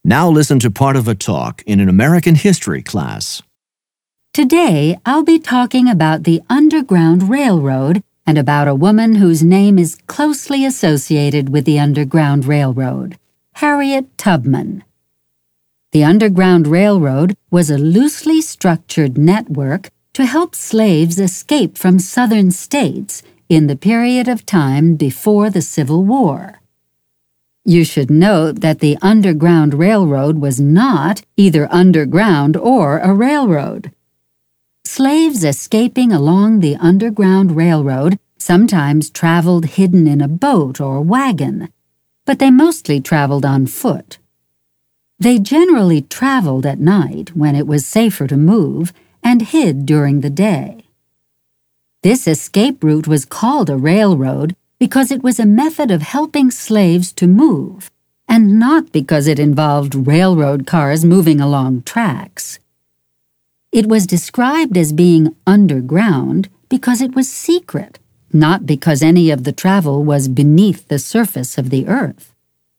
Now listen to part of a talk in an American history class. Today, I'll be talking about the Underground Railroad and about a woman whose name is closely associated with the Underground Railroad, Harriet Tubman. The Underground Railroad was a loosely structured network to help slaves escape from southern states in the period of time before the Civil War. You should note that the Underground Railroad was not either underground or a railroad. Slaves escaping along the Underground Railroad sometimes traveled hidden in a boat or wagon, but they mostly traveled on foot. They generally traveled at night when it was safer to move and hid during the day. This escape route was called a railroad because it was a method of helping slaves to move, and not because it involved railroad cars moving along tracks. It was described as being underground because it was secret, not because any of the travel was beneath the surface of the earth.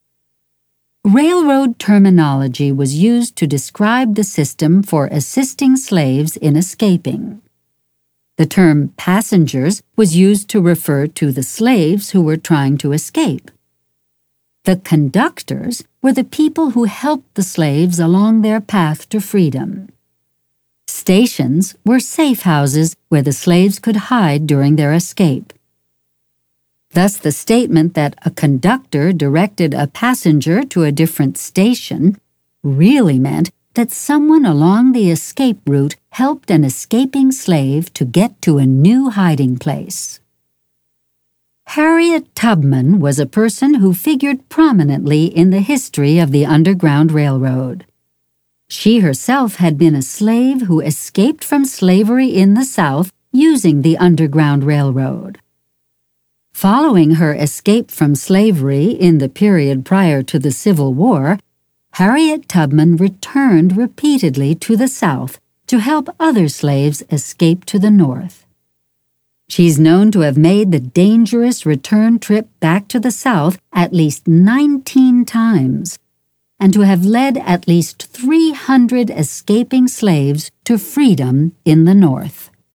Railroad terminology was used to describe the system for assisting slaves in escaping. The term passengers was used to refer to the slaves who were trying to escape. The conductors were the people who helped the slaves along their path to freedom. Stations were safe houses where the slaves could hide during their escape. Thus, the statement that a conductor directed a passenger to a different station really meant that someone along the escape route helped an escaping slave to get to a new hiding place. Harriet Tubman was a person who figured prominently in the history of the Underground Railroad. She herself had been a slave who escaped from slavery in the South using the Underground Railroad. Following her escape from slavery in the period prior to the Civil War, Harriet Tubman returned repeatedly to the South to help other slaves escape to the North. She's known to have made the dangerous return trip back to the South at least 19 times, and to have led at least 300 escaping slaves to freedom in the North.